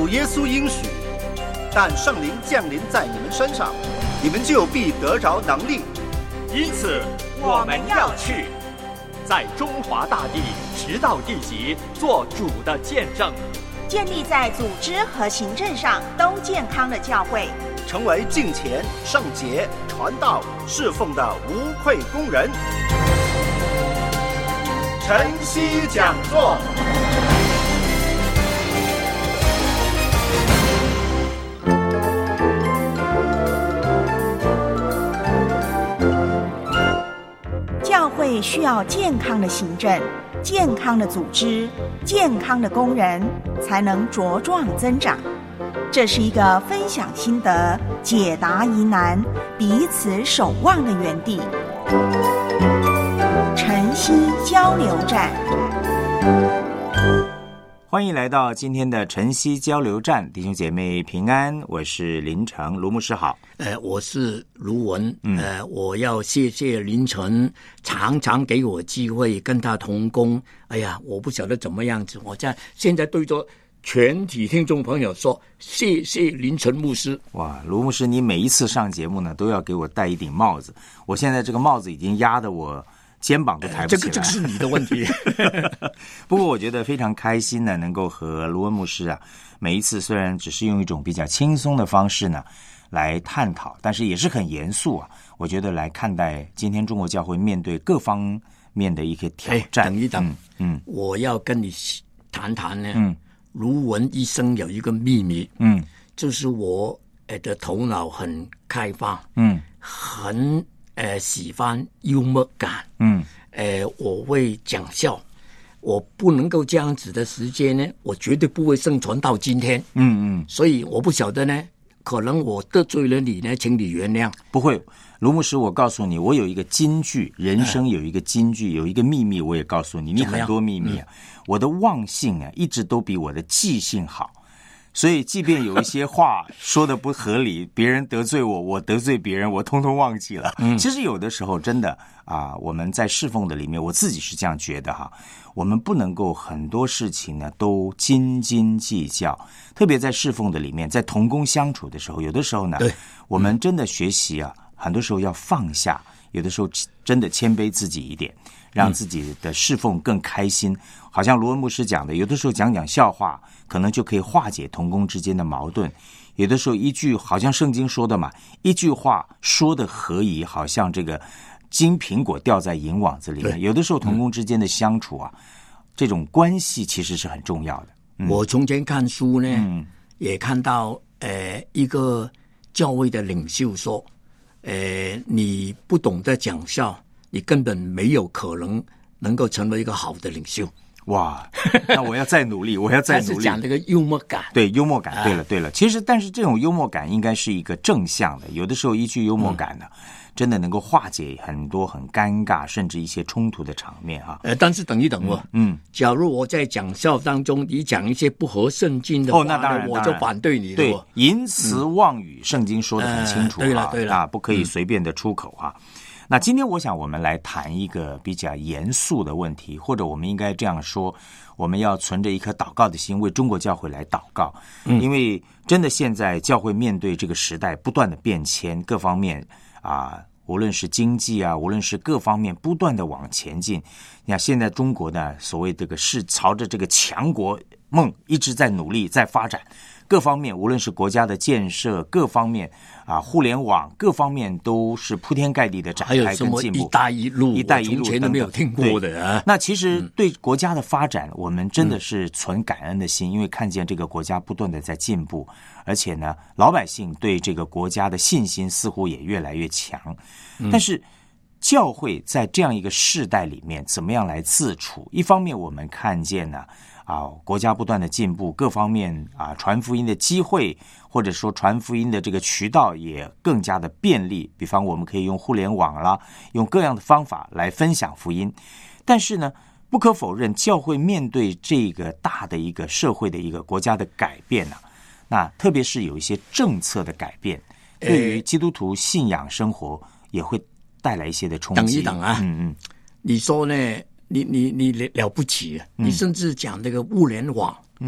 主耶稣应许，但圣灵降临在你们身上，你们就必得着能力。 因此我们要去，在中华大地直到地极做主的见证， 建立在组织和行政上都健康的教会， 成为敬虔、圣洁、传道、侍奉的无愧工人。晨曦讲座。 教会需要健康的行政、健康的组织、健康的工人，才能茁壮增长。这是一个分享心得、解答疑难、彼此守望的园地。晨曦交流站， 欢迎来到今天的晨曦交流站，弟兄姐妹平安，我是林成，卢牧师好。 我是卢文，我要谢谢林成常常给我机会跟他同工。哎呀，我不晓得怎么样子，我现在对着全体听众朋友说，谢谢林成牧师。 哇，卢牧师，你每一次上节目呢，都要给我戴一顶帽子，我现在这个帽子已经压得我肩膀都抬不起来， 这个是你的问题。 不过我觉得非常开心呢，能够和卢文牧师啊，每一次虽然只是用一种比较轻松的方式呢来探讨，但是也是很严肃啊。我觉得来看待今天中国教会面对各方面的一个挑战。 等一等，我要跟你谈谈呢。卢文医生有一个秘密，就是我的头脑很开放，很喜欢幽默感，我会讲笑，我不能够这样子的时间呢，我绝对不会生存到今天，所以我不晓得呢，可能我得罪了你呢，请你原谅。 不会，卢牧师，我告诉你，我有一个金句，人生有一个金句，有一个秘密，我也告诉你，你很多秘密啊。我的忘性啊，一直都比我的记性好。所以即便有一些话说的不合理，别人得罪我，我得罪别人，我通通忘记了。其实有的时候真的啊，我们在侍奉的里面，我自己是这样觉得哈，我们不能够很多事情呢都斤斤计较，特别在侍奉的里面，在同工相处的时候，有的时候呢，我们真的学习啊，很多时候要放下，有的时候真的谦卑自己一点，让自己的侍奉更开心。好像罗文牧师讲的，有的时候讲讲笑话，可能就可以化解同工之间的矛盾。有的时候一句，好像圣经说的嘛，一句话说的合宜，好像这个金苹果掉在银网子里面。有的时候同工之间的相处啊，这种关系其实是很重要的。 我从前看书呢，也看到一个教会的领袖说，你不懂得讲笑，你根本没有可能够成为一个好的领袖。 哇，那我要再努力，我要再努力。 他是讲这个幽默感， 对，幽默感，对了。其实，但是这种幽默感应该是一个正向的，有的时候一句幽默感呢，真的能够化解很多很尴尬，甚至一些冲突的场面哈。 但是等一等我，假如我在讲笑当中，你讲一些不合圣经的话， 那当然我就反对你了。 对，淫词妄语，圣经说得很清楚， 对了啊，不可以随便的出口哈。那今天我想我们来谈一个比较严肃的问题，或者我们应该这样说，我们要存着一颗祷告的心为中国教会来祷告。因为真的现在教会面对这个时代不断的变迁，各方面啊，无论是经济啊，无论是各方面不断的往前进。你看现在中国呢，所谓这个是朝着这个强国梦一直在努力在发展，各方面无论是国家的建设，各方面啊，互联网各方面都是铺天盖地的展开跟进步。 还有什么一带一路，从前都没有听过的啊。 那其实对国家的发展，我们真的是存感恩的心，因为看见这个国家不断的在进步，而且呢，老百姓对这个国家的信心似乎也越来越强。但是教会在这样一个世代里面，怎么样来自处？一方面我们看见呢，国家不断的进步，各方面传福音的机会，或者说传福音的这个渠道也更加的便利。比方我们可以用互联网啦，用各样的方法来分享福音。但是呢，不可否认，教会面对这个大的一个社会的一个国家的改变啊，那特别是有一些政策的改变，对于基督徒信仰生活也会带来一些的冲击。 等一等啊，你说呢？你了不起，你甚至讲这个物联网，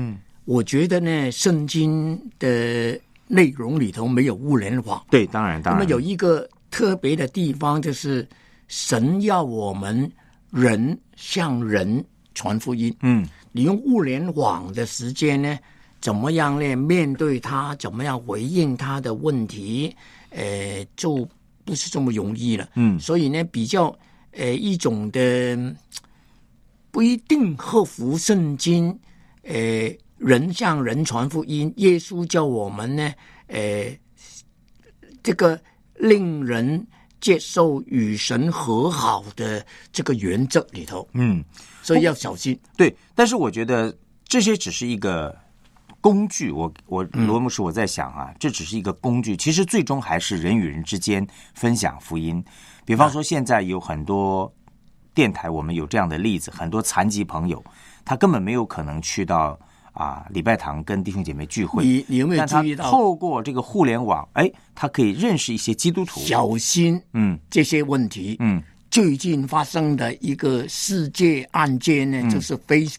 我觉得呢，圣经的内容里头没有误联谎。 对，当然。 那么有一个特别的地方，就是神要我们人向人传福音。你用误联谎的时间呢，怎么样呢？面对他，怎么样回应他的问题，就不是这么容易了。所以呢，比较一种的不一定合乎圣经，人向人传福音。耶稣叫我们呢，这个令人接受与神和好的这个原则里头，所以要小心。 对，但是我觉得这些只是一个工具。我罗牧师我在想啊，这只是一个工具，其实最终还是人与人之间分享福音。比方说，现在有很多电台，我们有这样的例子，很多残疾朋友，他根本没有可能去到礼拜堂跟弟兄姐妹聚会。 你有没有注意到， 但他透过这个互联网，他可以认识一些基督徒。 小心，这些问题。最近发生的一个世界案件呢，就是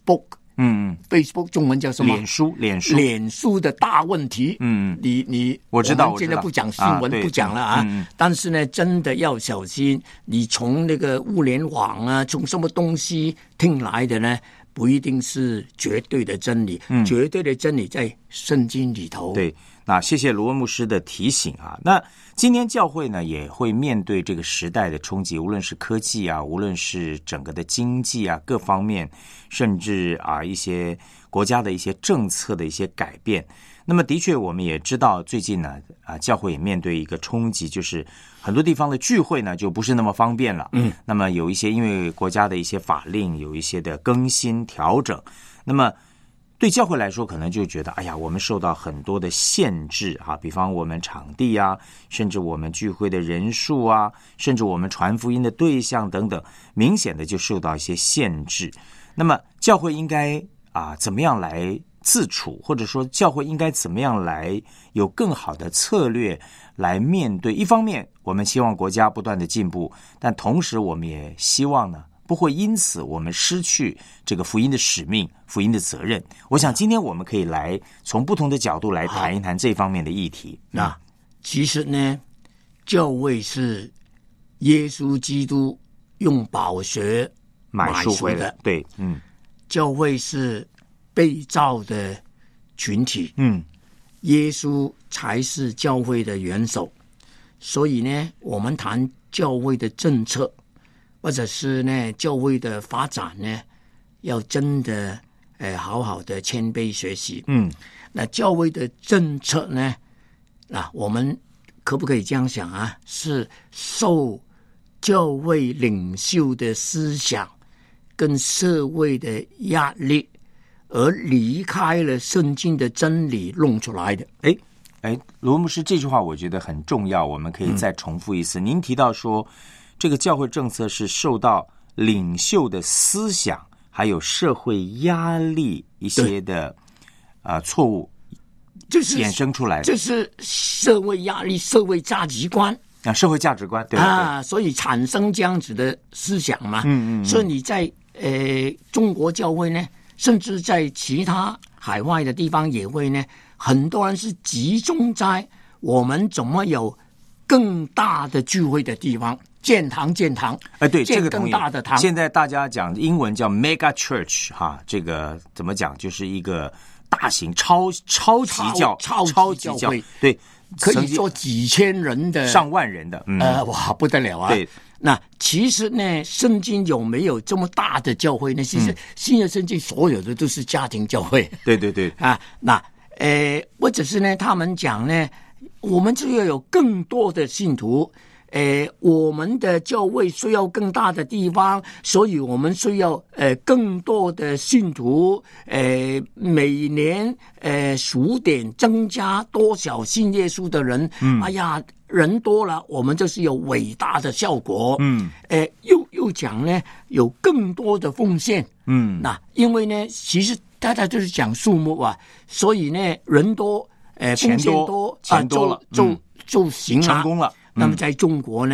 Facebook。Facebook 中文叫什么？脸书的大问题。 我知道。 现在不讲新闻，不讲了啊。但是呢，真的要小心。你从那个物联网啊，从什么东西听来的呢？不一定是绝对的真理。绝对的真理在圣经里头。 对，那谢谢罗文牧师的提醒啊。那今天教会呢也会面对这个时代的冲击，无论是科技啊，无论是整个的经济啊，各方面，甚至一些国家的一些政策的一些改变。那么的确我们也知道，最近呢教会也面对一个冲击，就是很多地方的聚会呢就不是那么方便了。那么有一些因为国家的一些法令有一些的更新调整，那么对教会来说可能就觉得我们受到很多的限制比方我们场地啊，甚至我们聚会的人数啊，甚至我们传福音的对象等等，明显的就受到一些限制。那么教会应该怎么样来自处，或者说教会应该怎么样来有更好的策略来面对。一方面我们希望国家不断的进步，但同时我们也希望呢不会因此我们失去这个福音的使命，福音的责任。我想今天我们可以来从不同的角度来谈一谈这方面的议题。 其实呢，教会是耶稣基督用宝血买赎回来的。 对， 教会是被造的群体。耶稣才是教会的元首。所以呢，我们谈教会的政策，或者是呢教会的发展呢，要真的好好的谦卑学习。那教会的政策呢，我们可不可以这样想啊？是受教会领袖的思想跟社会的压力而离开了圣经的真理弄出来的。 罗牧师这句话我觉得很重要，我们可以再重复一次。您提到说这个教会政策是受到领袖的思想还有社会压力一些的错误就是衍生出来的， 这是社会压力、社会价值观社会价值观，对所以产生这样子的思想嘛。所以你在中国教会呢，甚至在其他海外的地方也会呢，很多人是集中在我们怎么有更大的聚会的地方，建堂， 对，这个更大的堂。 现在大家讲英文叫 mega church 这个怎么讲，就是一个大型超级教会，对， 可以做几千人的、 上万人的， 哇，不得了啊！ 对， 那其实呢，圣经有没有这么大的教会呢？其实新约圣经所有的都是家庭教会。 对那或者是呢，他们讲呢，我们就要有更多的信徒。我们的教会需要更大的地方，所以我们需要更多的信徒。每年数点增加多少信耶稣的人？人多了，我们就是有伟大的效果。又讲呢，有更多的奉献。那因为呢，其实大家就是讲数目所以呢，人多，奉献多， 钱多了， 就行了， 成功了。 那么在中国呢，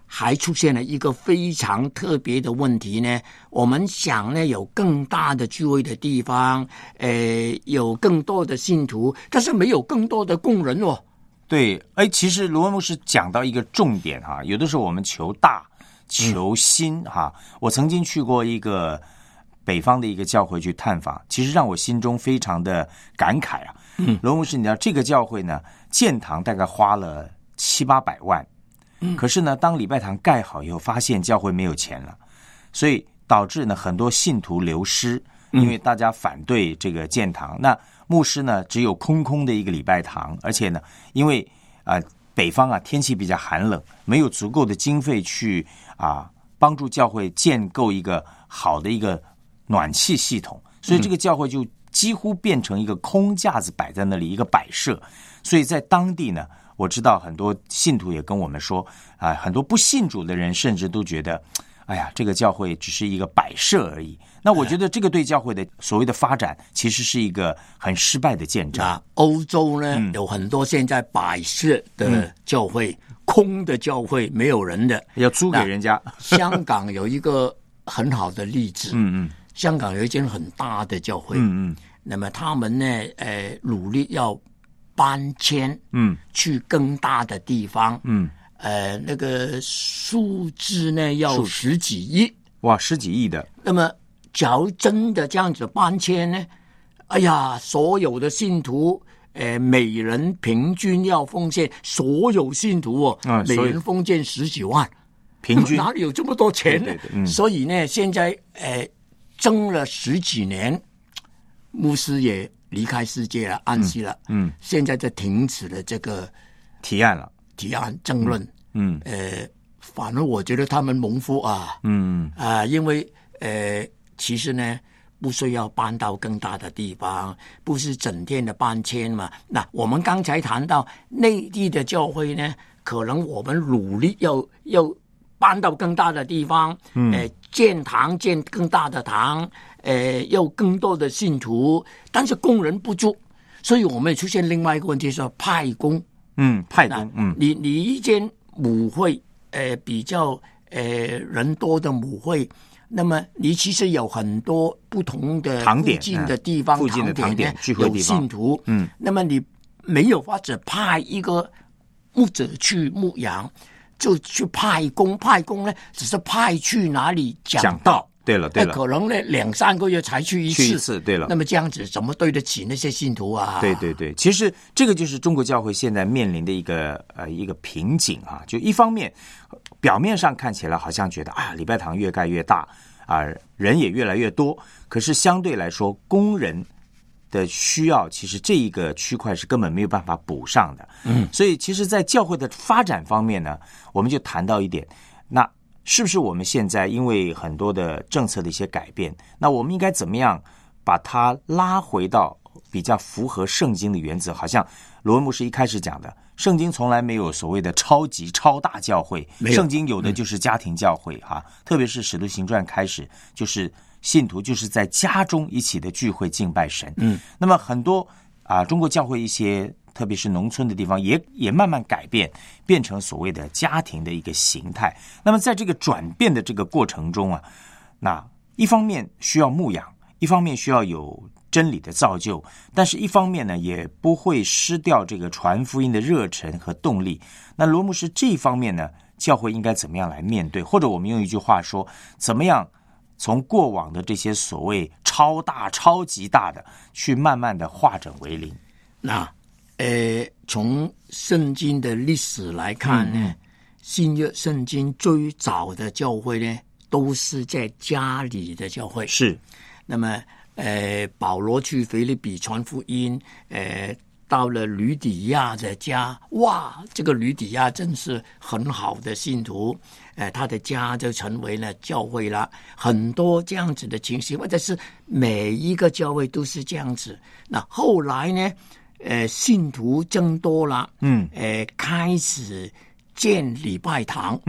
还出现了一个非常特别的问题呢。我们想呢，有更大的聚会的地方，有更多的信徒，但是没有更多的工人哦。 对，其实罗文牧师讲到一个重点哈，有的时候我们求大、求新哈。我曾经去过一个北方的一个教会去探访，其实让我心中非常的感慨啊。罗文牧师，你知道这个教会呢，建堂大概花了700-800万。可是呢，当礼拜堂盖好以后，发现教会没有钱了，所以导致呢很多信徒流失，因为大家反对这个建堂。那牧师呢只有空空的一个礼拜堂，而且呢，因为北方天气比较寒冷，没有足够的经费去帮助教会建构一个好的一个暖气系统，所以这个教会就几乎变成一个空架子摆在那里，一个摆设。所以在当地呢，我知道很多信徒也跟我们说很多不信主的人甚至都觉得，哎呀，这个教会只是一个摆设而已。那我觉得这个对教会的所谓的发展，其实是一个很失败的见证。 欧洲呢，有很多现在摆设的教会，空的教会，没有人的， 要租给人家。 香港有一个很好的例子，香港有一间很大的教会，那么他们呢，努力要搬迁，去更大的地方，那个数字呢要10几亿， 哇，10几亿的。 那么，假如真的这样子搬迁呢，哎呀，所有的信徒，每人平均要奉献，所有信徒每人奉献10几万， 平均哪里有这么多钱呢？ 对， 所以呢，现在争了10几年，牧师也离开世界了，安息了。现在就停止了这个提案争论。反而我觉得他们蒙福啊。因为其实呢，不需要搬到更大的地方，不是整天的搬迁嘛。那我们刚才谈到内地的教会呢，可能我们努力要搬到更大的地方，建堂，建更大的堂。要更多的信徒，但是工人不足，所以我们也出现另外一个问题，是派工。 派工。你一间母会，比较人多的母会，那么你其实有很多不同的附近的地方， 附近的堂点聚会地方有信徒。那么你没有法子派一个牧者去牧羊，就去派工呢，只是派去哪里讲道。 对了， 可能呢2-3个月才去一次。 对了， 那么这样子怎么对得起那些信徒啊？ 对，其实这个就是中国教会现在面临的一个瓶颈啊。就一方面，表面上看起来好像觉得礼拜堂越盖越大人也越来越多，可是相对来说，工人的需要其实这一个区块是根本没有办法补上的。所以其实，在教会的发展方面呢，我们就谈到一点，那是不是我们现在因为很多的政策的一些改变，那我们应该怎么样把它拉回到比较符合圣经的原则？好像罗文牧师一开始讲的，圣经从来没有所谓的超级超大教会，圣经有的就是家庭教会特别是使徒行传开始，就是信徒就是在家中一起的聚会敬拜神。那么很多中国教会一些特别是农村的地方也慢慢改变成所谓的家庭的一个形态。那么在这个转变的这个过程中那一方面需要牧养，一方面需要有真理的造就，但是一方面呢也不会失掉这个传福音的热忱和动力。那罗牧师这一方面呢，教会应该怎么样来面对？或者我们用一句话说，怎么样从过往的这些所谓超大超级大的去慢慢的化整为零？ 那从圣经的历史来看呢，新约圣经最早的教会呢，都是在家里的教会。 是， 那么保罗去腓立比传福音，到了吕底亚的家，哇，这个吕底亚真是很好的信徒，他的家就成为了教会了。很多这样子的情形，或者是每一个教会都是这样子。那后来呢？信徒增多了，开始建礼拜堂，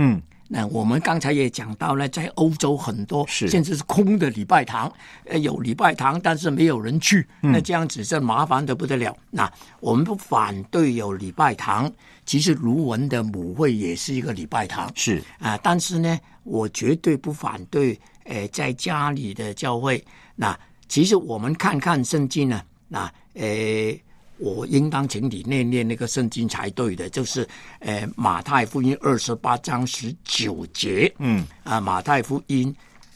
那我们刚才也讲到了，在欧洲很多甚至是空的礼拜堂，有礼拜堂但是没有人去，那这样子是麻烦得不得了。那我们不反对有礼拜堂，其实卢文的母会也是一个礼拜堂， 是啊，但是呢，我绝对不反对在家里的教会。那其实我们看看圣经呢，那我应当请你念那个圣经才对的，就是马太福音28章19节，马太福音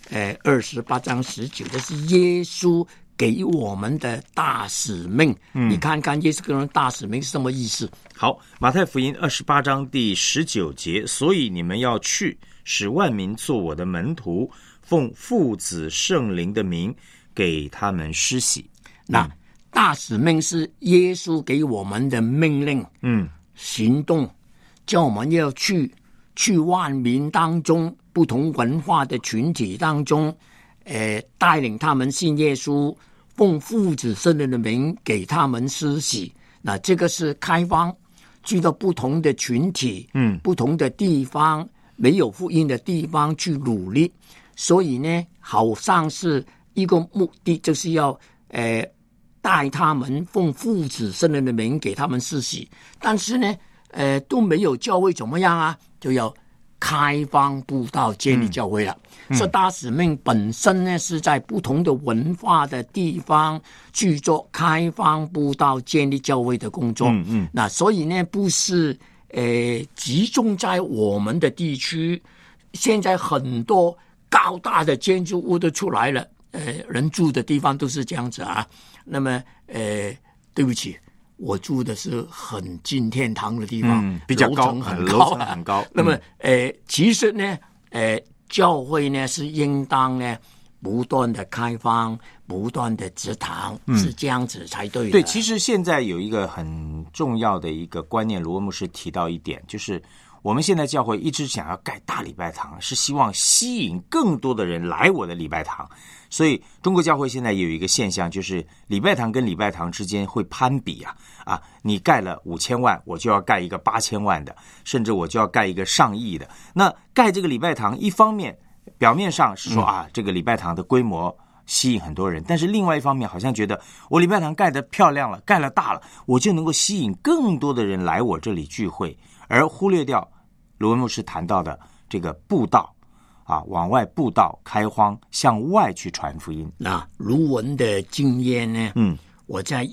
28章19的是耶稣给我们的大使命，你看看耶稣给我们的大使命是什么意思？ 好，马太福音28章第19节，所以你们要去，使万民做我的门徒，奉父子圣灵的名给他们施洗。 那大使命是耶稣给我们的命令，行动，叫我们要去万民当中，不同文化的群体当中，带领他们信耶稣，奉父子圣灵的名给他们施洗。那这个是开放，去到不同的群体，不同的地方，没有福音的地方去努力。所以呢，好像是一个目的，就是要带他们奉父子圣灵的名给他们施洗，但是呢，都没有教会怎么样啊？就要开放布道建立教会了。所以大使命本身呢，是在不同的文化的地方去做开放布道建立教会的工作。那所以呢，不是集中在我们的地区。现在很多高大的建筑物都出来了，人住的地方都是这样子啊。那么对不起，我住的是很近天堂的地方， 比较高，楼层很高。 那么其实呢，教会呢是应当呢不断的开放，不断的植堂，是这样子才对的。 对，其实现在有一个很重要的一个观念，罗文牧师提到一点，就是我们现在教会一直想要盖大礼拜堂，是希望吸引更多的人来我的礼拜堂。所以中国教会现在有一个现象，就是礼拜堂跟礼拜堂之间会攀比啊，你盖了5000万，我就要盖一个8000万的，甚至我就要盖一个上亿的。那盖这个礼拜堂，一方面表面上是说这个礼拜堂的规模吸引很多人，但是另外一方面好像觉得我礼拜堂盖得漂亮了，盖了大了，我就能够吸引更多的人来我这里聚会，而忽略掉罗文牧师谈到的这个布道往外布道开荒，向外去传福音。 那卢文的经验呢？我在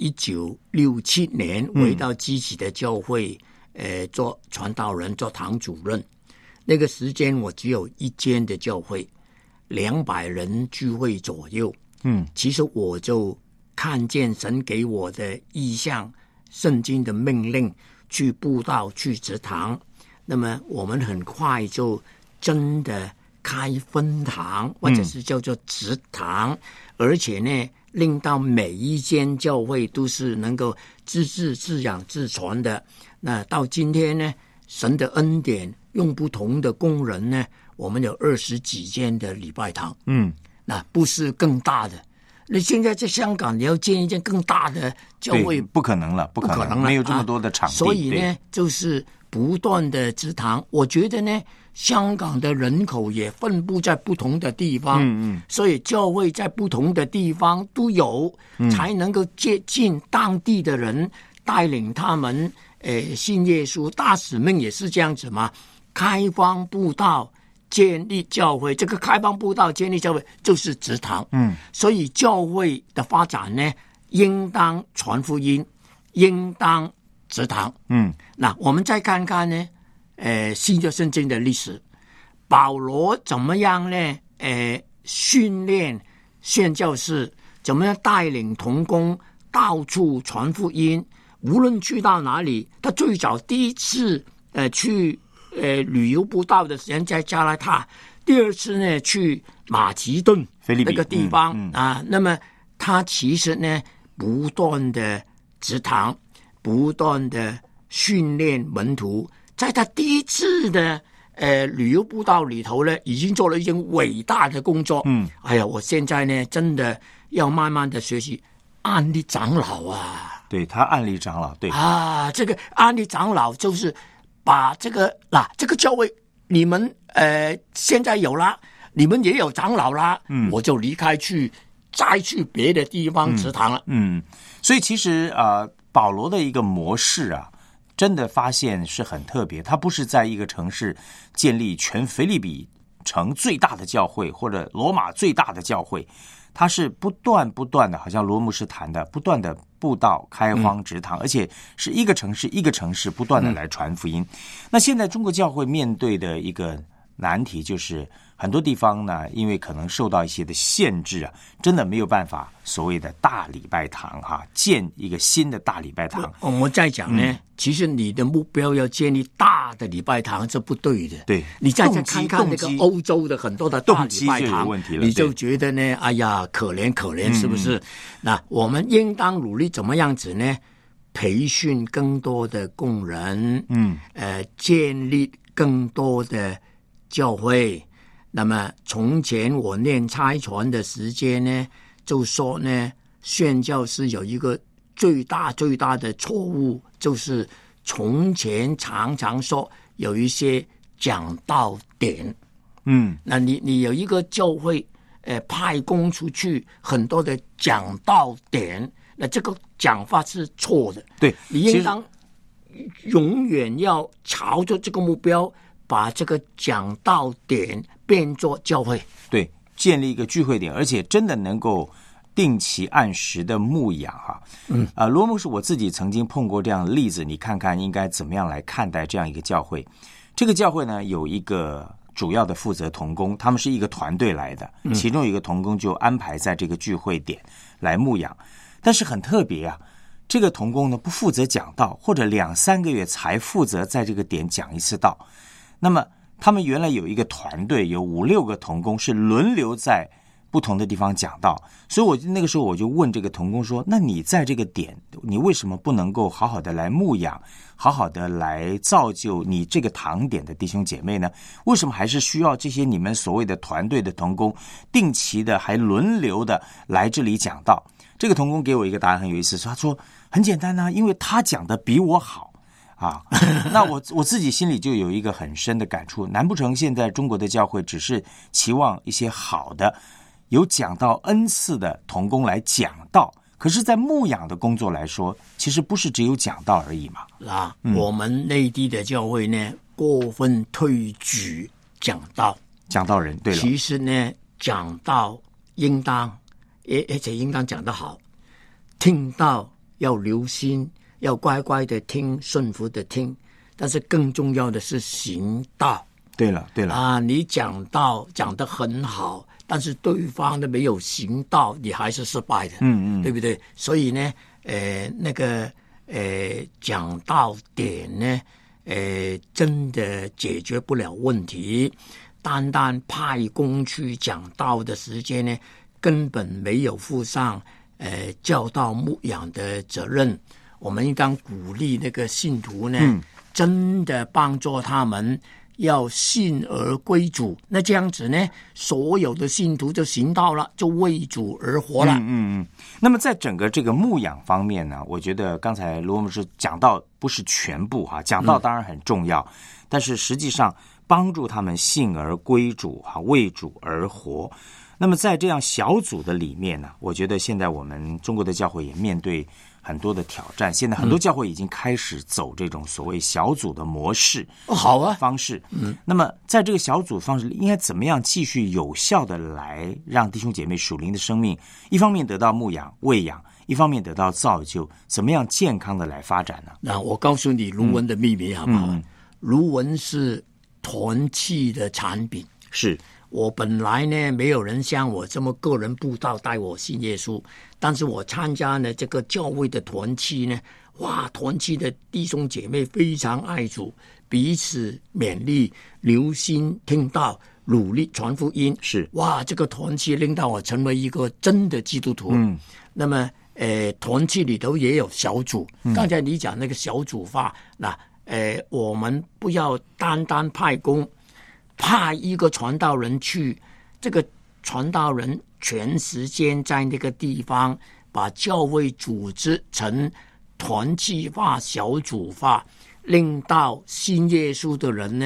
1967年回到基启的教会，做传道人，做堂主任。那个时间我只有一间的教会，200人聚会左右。其实我就看见神给我的意象，圣经的命令，去布道，去植堂。那么我们很快就真的开分堂，或者是叫做植堂，而且呢，令到每一间教会都是能够自治、自养、自传的。那到今天呢，神的恩典，用不同的工人呢，我们有20几间的礼拜堂。那不是更大的。那现在在香港，你要建一间更大的教会， 不可能了，不可能了，没有这么多的场地。 所以呢，就是不断的植堂。我觉得呢，香港的人口也分布在不同的地方，所以教会在不同的地方都有，才能够接近当地的人，带领他们信耶稣。大使命也是这样子嘛，开放布道，建立教会。这个开放布道、建立教会就是植堂。所以教会的发展呢，应当传福音，应当植堂。那我们再看看呢，新约圣经的历史，保罗怎么样呢？训练宣教士，怎么样带领同工到处传福音？无论去到哪里，他最早第一次去旅游布道的时间在加拉太，第二次呢去马其顿那个地方那么他其实呢不断的植堂，不断的训练门徒，在他第一次的旅游布道里头呢，已经做了一件伟大的工作。哎呀，我现在呢真的要慢慢的学习安利长老啊。 对，他安利长老，对这个安利长老就是把这个教会，你们现在有了，你们也有长老啦，我就离开再去别的地方植堂了。 所以其实保罗的一个模式啊，真的发现是很特别。他不是在一个城市建立全腓立比城最大的教会，或者罗马最大的教会，他是不断的，好像罗牧师谈的，不断的布道、开荒、植堂，而且是一个城市一个城市不断的来传福音。那现在中国教会面对的一个难题就是，很多地方呢，因为可能受到一些的限制啊，真的没有办法所谓的大礼拜堂建一个新的大礼拜堂。 我们再讲呢，其实你的目标要建立大的礼拜堂，这不对的。 对， 你再看看那个欧洲的很多的大礼拜堂，你就觉得呢，哎呀，可怜，是不是？那我们应当努力怎么样子呢？培训更多的工人，建立更多的教会。那么从前我念差传的时间呢，就说呢，宣教是有一个最大的错误，就是从前常常说有一些讲道点，那你有一个教会，派工出去很多的讲道点，那这个讲法是错的。 对， 你应当永远要朝着这个目标，把这个讲道点变作教会。 对，建立一个聚会点，而且真的能够定期按时的牧养罗牧师我自己曾经碰过这样的例子，你看看应该怎么样来看待这样一个教会。这个教会呢，有一个主要的负责同工，他们是一个团队来的，其中有一个同工就安排在这个聚会点来牧养。但是很特别啊，这个同工呢不负责讲道，或者2-3个月才负责在这个点讲一次道。那么他们原来有一个团队，有5-6个同工是轮流在不同的地方讲道，所以那个时候我就问这个同工说，那你在这个点，你为什么不能够好好的来牧养，好好的来造就你这个堂点的弟兄姐妹呢？为什么还是需要这些你们所谓的团队的同工定期的还轮流的来这里讲道？这个同工给我一个答案很有意思，他说很简单啊，因为他讲的比我好那我自己心里就有一个很深的感触，难不成现在中国的教会只是期望一些好的有讲道恩赐的同工来讲道，可是在牧养的工作来说，其实不是只有讲道而已嘛。 我们内地的教会呢，过分推举讲道人。对了，其实呢，讲道应当而且应当讲得好，听到要留心，要乖乖的听，顺服的听，但是更重要的是行道。 对了你讲道讲得很好，但是对方的没有行道，你还是失败的，对不对？所以呢，讲道点呢，真的解决不了问题。单派工去讲道的时间呢，根本没有负上教导牧养的责任。我们应当鼓励那个信徒呢，真的帮助他们要信而归主。那这样子呢，所有的信徒就行道了，就为主而活了。 那么在整个这个牧养方面呢，我觉得刚才罗牧师讲到不是全部讲到当然很重要，但是实际上帮助他们信而归主为主而活。那么在这样小组的里面呢，我觉得现在我们中国的教会也面对很多的挑战，现在很多教会已经开始走这种所谓小组的模式方式。那么在这个小组方式应该怎么样继续有效的来让弟兄姐妹属灵的生命一方面得到牧养喂养，一方面得到造就，怎么样健康的来发展呢？ 那我告诉你卢文的秘密好不好？卢文是团契的产品。 是我本来呢，没有人像我这么个人布道带我信耶稣，但是我参加了这个教会的团契呢，团契的弟兄姐妹非常爱主，彼此勉励，留心听道，努力传福音。 是这个团契令到我成为一个真的基督徒。那么团契里头也有小组，刚才你讲那个小组法，我们不要单派工，派一个传道人去，这个传道人全时间在那个地方，把教会组织成团契化、小组化，令到信耶稣的人呢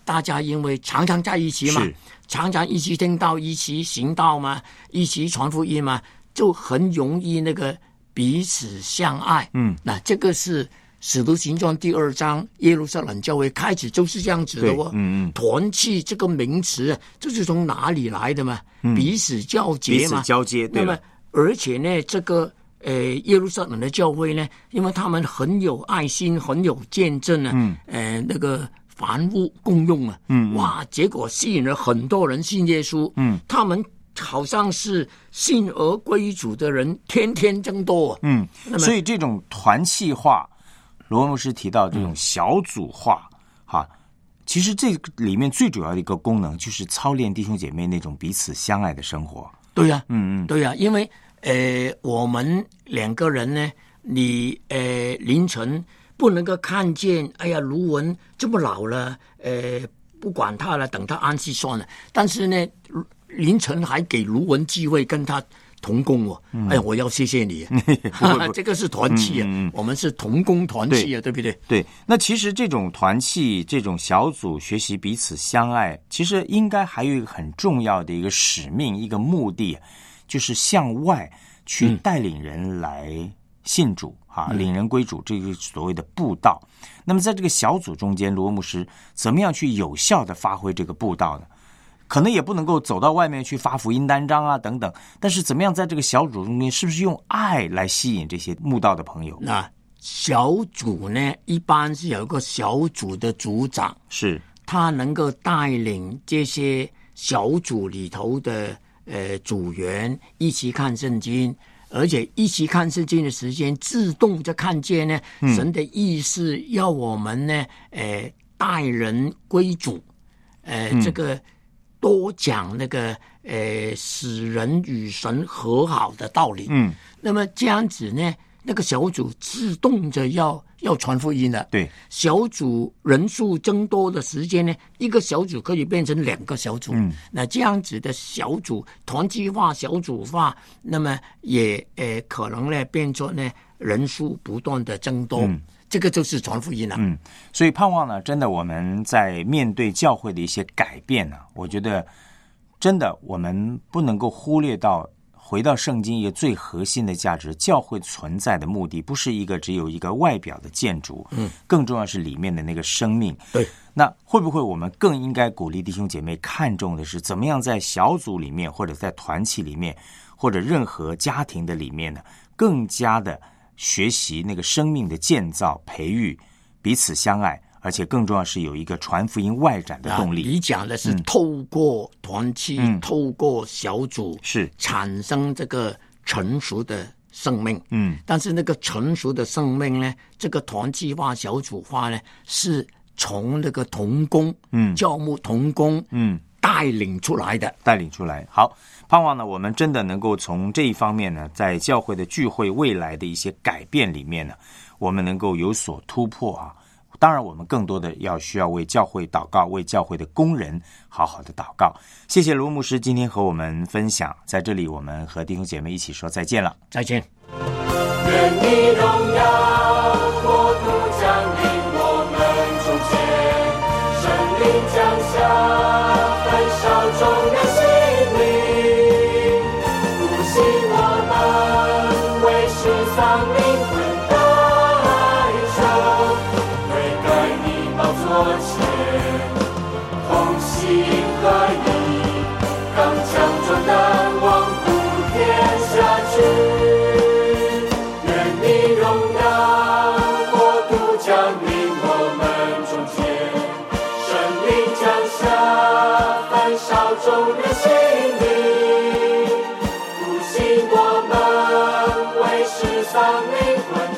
大家因为常常在一起嘛，常常一起听道，一起行道嘛，一起传福音嘛，就很容易那个彼此相爱。那这个是使徒行传第2章耶路撒冷教会开始就是这样子的哦。团契这个名词这是从哪里来的嘛？彼此交接嘛， 彼此交接。对了， 那么而且呢，这个耶路撒冷的教会呢，因为他们很有爱心，很有见证呢，那个凡物共用啊，哇，结果吸引了很多人信耶稣。他们好像是信而归主的人天天增多。 所以这种团契化，罗牧师提到这种小组化，其实这里面最主要的一个功能就是操练弟兄姐妹那种彼此相爱的生活。 对呀，对呀，因为我们2个人呢，你凌晨不能够看见，哎呀，卢文这么老了，不管他了，等他安息算了。但是呢，凌晨还给卢文机会跟他同工哦，哎呀，我要谢谢你，这个是团契啊，我们是同工团契啊，对不对？ 对，那其实这种团契、这种小组学习彼此相爱，其实应该还有一个很重要的一个使命、一个目的，就是向外去带领人来信主领人归主，这个所谓的布道。那么在这个小组中间，罗牧师怎么样去有效的发挥这个布道呢？可能也不能够走到外面去发福音单张啊等等，但是怎么样在这个小组中间，是不是用爱来吸引这些慕道的朋友？ 那小组呢，一般是有一个小组的组长， 是他能够带领这些小组里头的组员一起看圣经，而且一起看圣经的时间，自动就看见呢，神的意思要我们呢，带人归主，这个多讲那个使人与神和好的道理。那么这样子呢，那个小组自动着要传福音了。 对， 小组人数增多的时间呢，一个小组可以变成2个小组。那这样子的小组团契化、小组化，那么也可能呢变作呢人数不断的增多。这个就是传福音了。 所以盼望呢，真的我们在面对教会的一些改变呢，我觉得真的我们不能够忽略到回到圣经一个最核心的价值，教会存在的目的不是只有一个外表的建筑，更重要是里面的那个生命。 对， 那会不会我们更应该鼓励弟兄姐妹看重的是怎么样在小组里面，或者在团契里面，或者任何家庭的里面呢，更加的学习那个生命的建造、培育，彼此相爱，而且更重要是有一个传福音外展的动力。 你讲的是透过团契、透过小组， 是产生这个成熟的生命。但是那个成熟的生命呢，这个团契化、小组化呢，是从那个同工，教牧同工，带领出来的。 好，盼望呢，我们真的能够从这一方面呢，在教会的聚会未来的一些改变里面呢，我们能够有所突破啊。当然我们更多的需要为教会祷告，为教会的工人好好的祷告。谢谢罗牧师今天和我们分享，在这里我们和弟兄姐妹一起说再见了。 再见。 愿你荣耀国度降临我们中间，圣灵降下焚烧众人心灵，复兴我们为世上灵魂代求，悔改你宝座前同心合一，刚强壮胆往普天下去。降临我们中间，圣灵降下焚烧众人心灵，复兴我们为世上灵魂